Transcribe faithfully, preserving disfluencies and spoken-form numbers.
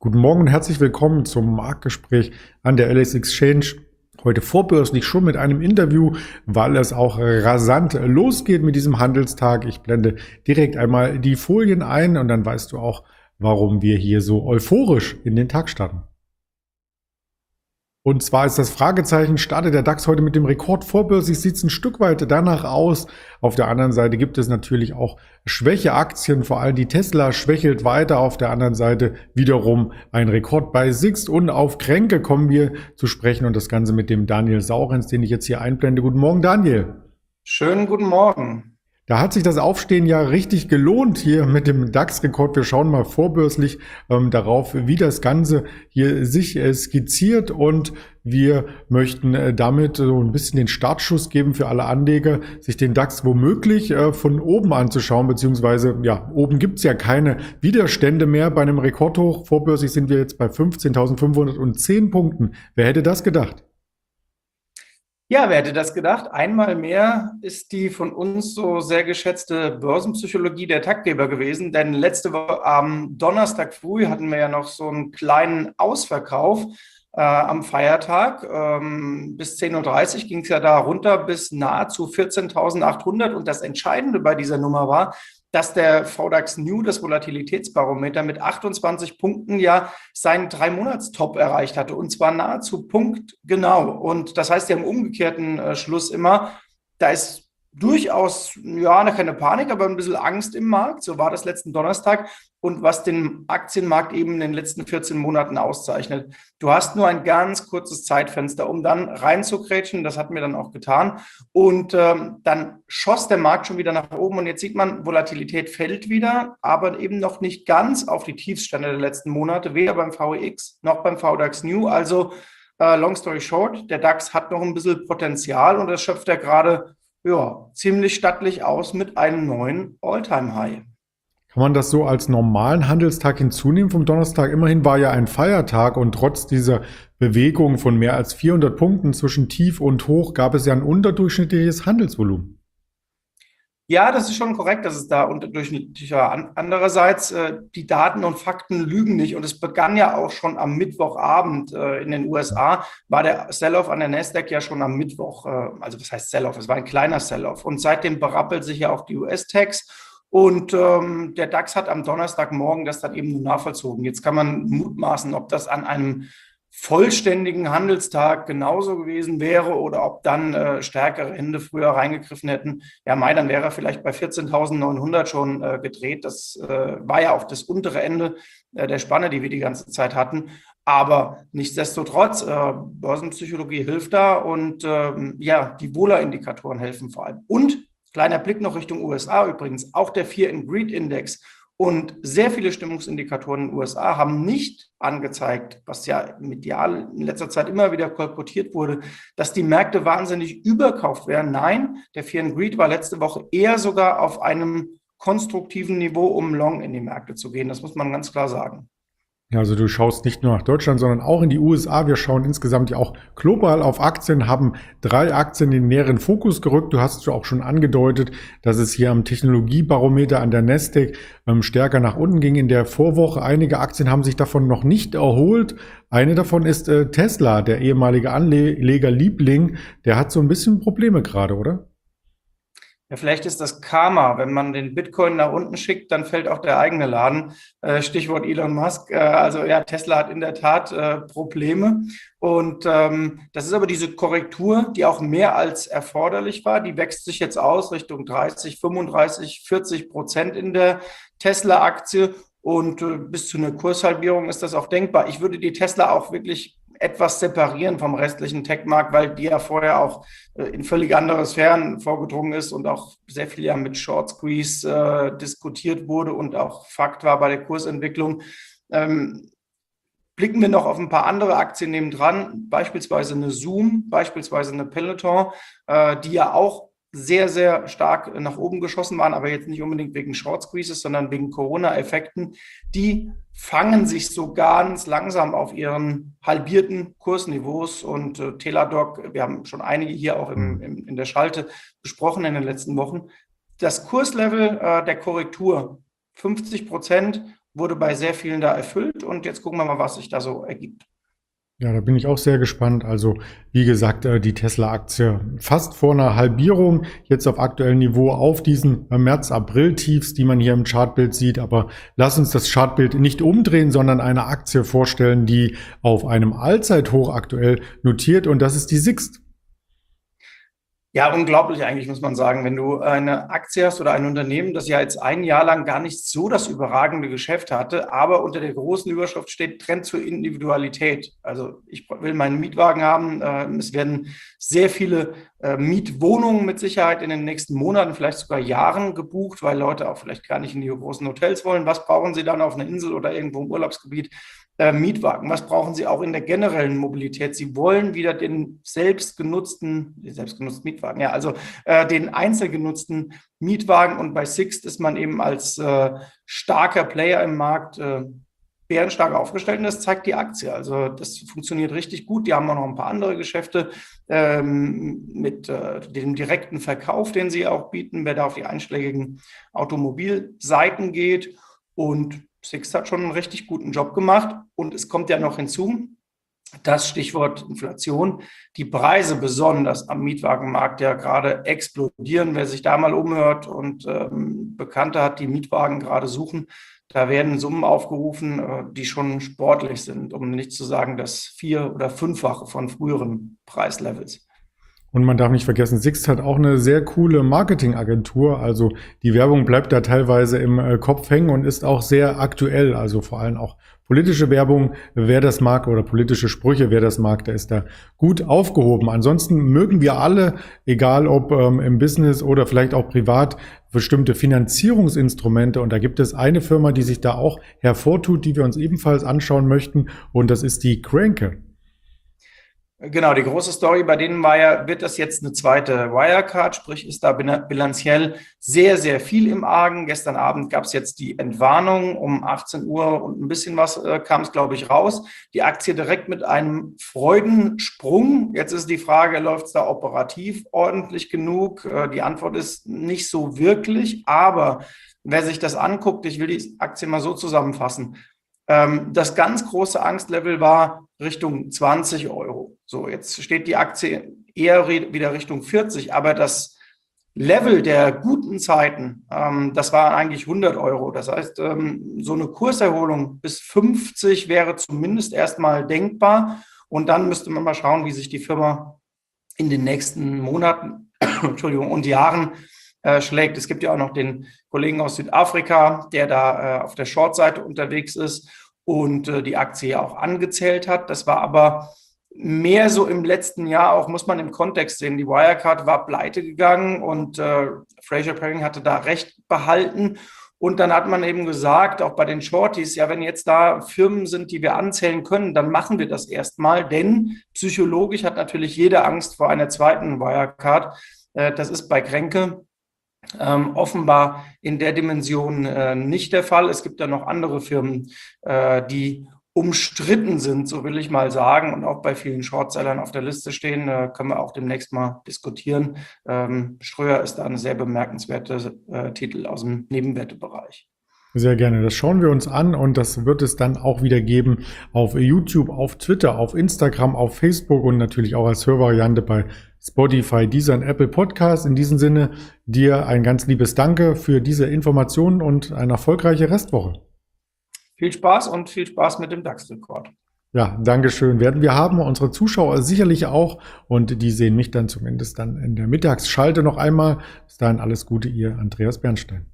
Guten Morgen und herzlich willkommen zum Marktgespräch an der L S Exchange. Heute vorbörslich schon mit einem Interview, weil es auch rasant losgeht mit diesem Handelstag. Ich blende direkt einmal die Folien ein und dann weißt du auch, warum wir hier so euphorisch in den Tag starten. Und zwar ist das Fragezeichen, startet der DAX heute mit dem Rekord vorbörslich, sieht es ein Stück weit danach aus. Auf der anderen Seite gibt es natürlich auch Schwächeaktien, vor allem die Tesla schwächelt weiter. Auf der anderen Seite wiederum ein Rekord bei Sixt und auf Kränke kommen wir zu sprechen und das Ganze mit dem Daniel Saurens, den ich jetzt hier einblende. Guten Morgen, Daniel. Schönen guten Morgen. Da hat sich das Aufstehen ja richtig gelohnt hier mit dem DAX-Rekord. Wir schauen mal vorbörslich ähm, darauf, wie das Ganze hier sich äh, skizziert und wir möchten äh, damit so ein bisschen den Startschuss geben für alle Anleger, sich den DAX womöglich äh, von oben anzuschauen, beziehungsweise ja, oben gibt's ja keine Widerstände mehr. Bei einem Rekordhoch vorbörslich sind wir jetzt bei fünfzehntausendfünfhundertzehn Punkten. Wer hätte das gedacht? Ja, wer hätte das gedacht? Einmal mehr ist die von uns so sehr geschätzte Börsenpsychologie der Taktgeber gewesen, denn letzte Woche am Donnerstag früh hatten wir ja noch so einen kleinen Ausverkauf äh, am Feiertag. Ähm, bis zehn Uhr dreißig ging es ja da runter bis nahezu vierzehntausendachthundert und das Entscheidende bei dieser Nummer war, dass der V DAX New, das Volatilitätsbarometer, mit achtundzwanzig Punkten ja seinen Drei-Monats-Top erreicht hatte. Und zwar nahezu punktgenau. Und das heißt ja im umgekehrten äh, Schluss immer, da ist durchaus, ja, keine Panik, aber ein bisschen Angst im Markt. So war das letzten Donnerstag. Und was den Aktienmarkt eben in den letzten vierzehn Monaten auszeichnet. Du hast nur ein ganz kurzes Zeitfenster, um dann reinzukrätschen. Das hatten wir dann auch getan. Und ähm, dann schoss der Markt schon wieder nach oben. Und jetzt sieht man, Volatilität fällt wieder, aber eben noch nicht ganz auf die Tiefstände der letzten Monate, weder beim V E X noch beim V DAX New. Also äh, long story short, der DAX hat noch ein bisschen Potenzial und das schöpft er gerade ja, ziemlich stattlich aus mit einem neuen All-Time-High. Kann man das so als normalen Handelstag hinzunehmen vom Donnerstag? Immerhin war ja ein Feiertag und trotz dieser Bewegung von mehr als vierhundert Punkten zwischen Tief und Hoch gab es ja ein unterdurchschnittliches Handelsvolumen. Ja, das ist schon korrekt, dass es da unterdurchschnittlicher. Andererseits, äh, die Daten und Fakten lügen nicht. Und es begann ja auch schon am Mittwochabend äh, in den U S A, war der Sell-Off an der Nasdaq ja schon am Mittwoch. Äh, also was heißt Sell-Off? Es war ein kleiner Sell-Off. Und seitdem berappelt sich ja auch die U S-Techs. Und ähm, der DAX hat am Donnerstagmorgen das dann eben nur nachvollzogen. Jetzt kann man mutmaßen, ob das an einem vollständigen Handelstag genauso gewesen wäre oder ob dann äh, stärkere Hände früher reingegriffen hätten. Ja, Mai, dann wäre er vielleicht bei vierzehntausendneunhundert schon äh, gedreht. Das äh, war ja auch das untere Ende äh, der Spanne, die wir die ganze Zeit hatten. Aber nichtsdestotrotz, äh, Börsenpsychologie hilft da und äh, ja, die Wohler-Indikatoren helfen vor allem. Und kleiner Blick noch Richtung U S A übrigens, auch der Fear and Greed Index. Und sehr viele Stimmungsindikatoren in den U S A haben nicht angezeigt, was ja medial in letzter Zeit immer wieder kolportiert wurde, dass die Märkte wahnsinnig überkauft wären. Nein, der Fear and Greed war letzte Woche eher sogar auf einem konstruktiven Niveau, um long in die Märkte zu gehen. Das muss man ganz klar sagen. Ja, also du schaust nicht nur nach Deutschland, sondern auch in die U S A. Wir schauen insgesamt ja auch global auf Aktien, haben drei Aktien in den näheren Fokus gerückt. Du hast es auch schon angedeutet, dass es hier am Technologiebarometer an der Nasdaq ähm, stärker nach unten ging in der Vorwoche. Einige Aktien haben sich davon noch nicht erholt. Eine davon ist äh, Tesla, der ehemalige Anlegerliebling. Der hat so ein bisschen Probleme gerade, oder? Ja, vielleicht ist das Karma. Wenn man den Bitcoin nach unten schickt, dann fällt auch der eigene Laden. Äh, Stichwort Elon Musk. Äh, also ja, Tesla hat in der Tat äh, Probleme. Und ähm, das ist aber diese Korrektur, die auch mehr als erforderlich war. Die wächst sich jetzt aus Richtung dreißig, fünfunddreißig, vierzig Prozent in der Tesla-Aktie. Und äh, bis zu einer Kurshalbierung ist das auch denkbar. Ich würde die Tesla auch wirklich etwas separieren vom restlichen Tech-Markt, weil die ja vorher auch äh, in völlig andere Sphären vorgedrungen ist und auch sehr viel ja mit Short Squeeze äh, diskutiert wurde und auch Fakt war bei der Kursentwicklung. Ähm, blicken wir noch auf ein paar andere Aktien nebendran, beispielsweise eine Zoom, beispielsweise eine Peloton, äh, die ja auch sehr, sehr stark nach oben geschossen waren, aber jetzt nicht unbedingt wegen Short Squeezes, sondern wegen Corona-Effekten. Die fangen sich so ganz langsam auf ihren halbierten Kursniveaus und äh, Teladoc, wir haben schon einige hier auch im, im, in der Schalte besprochen in den letzten Wochen. Das Kurslevel äh, der Korrektur fünfzig Prozent wurde bei sehr vielen da erfüllt und jetzt gucken wir mal, was sich da so ergibt. Ja, da bin ich auch sehr gespannt. Also wie gesagt, äh, die Tesla-Aktie fast vor einer Halbierung, jetzt auf aktuellem Niveau auf diesen März-April-Tiefs, die man hier im Chartbild sieht. Aber lass uns das Chartbild nicht umdrehen, sondern eine Aktie vorstellen, die auf einem Allzeithoch aktuell notiert, und das ist die Sixt. Ja, unglaublich eigentlich, muss man sagen. Wenn du eine Aktie hast oder ein Unternehmen, das ja jetzt ein Jahr lang gar nicht so das überragende Geschäft hatte, aber unter der großen Überschrift steht Trend zur Individualität. Also ich will meinen Mietwagen haben. Es werden sehr viele Mietwohnungen mit Sicherheit in den nächsten Monaten, vielleicht sogar Jahren gebucht, weil Leute auch vielleicht gar nicht in die großen Hotels wollen. Was brauchen sie dann auf einer Insel oder irgendwo im Urlaubsgebiet? Äh, Mietwagen. Was brauchen Sie auch in der generellen Mobilität? Sie wollen wieder den selbstgenutzten, den selbstgenutzten Mietwagen, ja, also äh, den einzelgenutzten Mietwagen. Und bei Sixt ist man eben als äh, starker Player im Markt äh, bärenstark aufgestellt, und das zeigt die Aktie. Also das funktioniert richtig gut. Die haben auch noch ein paar andere Geschäfte ähm, mit äh, dem direkten Verkauf, den sie auch bieten, wer da auf die einschlägigen Automobilseiten geht. Und Sixt hat schon einen richtig guten Job gemacht, und es kommt ja noch hinzu, das Stichwort Inflation, die Preise besonders am Mietwagenmarkt ja gerade explodieren. Wer sich da mal umhört und ähm, Bekannte hat, die Mietwagen gerade suchen, da werden Summen aufgerufen, äh, die schon sportlich sind, um nicht zu sagen das vier- oder fünffache von früheren Preislevels. Und man darf nicht vergessen, Sixt hat auch eine sehr coole Marketingagentur. Also die Werbung bleibt da teilweise im äh, Kopf hängen und ist auch sehr aktuell. Also vor allem auch politische Werbung, wer das mag, oder politische Sprüche, wer das mag, der ist da gut aufgehoben. Ansonsten mögen wir alle, egal ob ähm, im Business oder vielleicht auch privat, bestimmte Finanzierungsinstrumente. Und da gibt es eine Firma, die sich da auch hervortut, die wir uns ebenfalls anschauen möchten. Und das ist die Grenke. Genau, die große Story bei denen war ja, wird das jetzt eine zweite Wirecard, sprich ist da bilanziell sehr, sehr viel im Argen. Gestern Abend gab es jetzt die Entwarnung um achtzehn Uhr und ein bisschen was äh, kam es, glaube ich, raus. Die Aktie direkt mit einem Freudensprung. Jetzt ist die Frage, läuft es da operativ ordentlich genug? Äh, die Antwort ist nicht so wirklich, aber wer sich das anguckt, ich will die Aktie mal so zusammenfassen. Das ganz große Angstlevel war Richtung zwanzig Euro. So, jetzt steht die Aktie eher wieder Richtung vierzig, aber das Level der guten Zeiten, ähm, das war eigentlich hundert Euro. Das heißt, ähm, so eine Kurserholung bis fünfzig wäre zumindest erstmal denkbar. Und dann müsste man mal schauen, wie sich die Firma in den nächsten Monaten Entschuldigung, und Jahren äh, schlägt. Es gibt ja auch noch den Kollegen aus Südafrika, der da äh, auf der Short-Seite unterwegs ist und äh, die Aktie ja auch angezählt hat. Das war aber mehr so im letzten Jahr, auch muss man im Kontext sehen. Die Wirecard war pleite gegangen und äh, Fraser Paring hatte da Recht behalten. Und dann hat man eben gesagt, auch bei den Shorties, ja, wenn jetzt da Firmen sind, die wir anzählen können, dann machen wir das erstmal, denn psychologisch hat natürlich jeder Angst vor einer zweiten Wirecard. Äh, das ist bei Grenke Ähm, offenbar in der Dimension äh, nicht der Fall. Es gibt ja noch andere Firmen, äh, die umstritten sind, so will ich mal sagen, und auch bei vielen Shortsellern auf der Liste stehen, äh, können wir auch demnächst mal diskutieren. Ähm, Ströer ist da eine sehr bemerkenswerte äh, Titel aus dem Nebenwertebereich. Sehr gerne. Das schauen wir uns an, und das wird es dann auch wieder geben auf YouTube, auf Twitter, auf Instagram, auf Facebook und natürlich auch als Hörvariante bei Spotify, Deezer und Apple Podcast. In diesem Sinne dir ein ganz liebes Danke für diese Informationen und eine erfolgreiche Restwoche. Viel Spaß und viel Spaß mit dem DAX-Rekord. Ja, Dankeschön. Werden wir haben, unsere Zuschauer sicherlich auch, und die sehen mich dann zumindest dann in der Mittagsschalte noch einmal. Bis dahin alles Gute, Ihr Andreas Bernstein.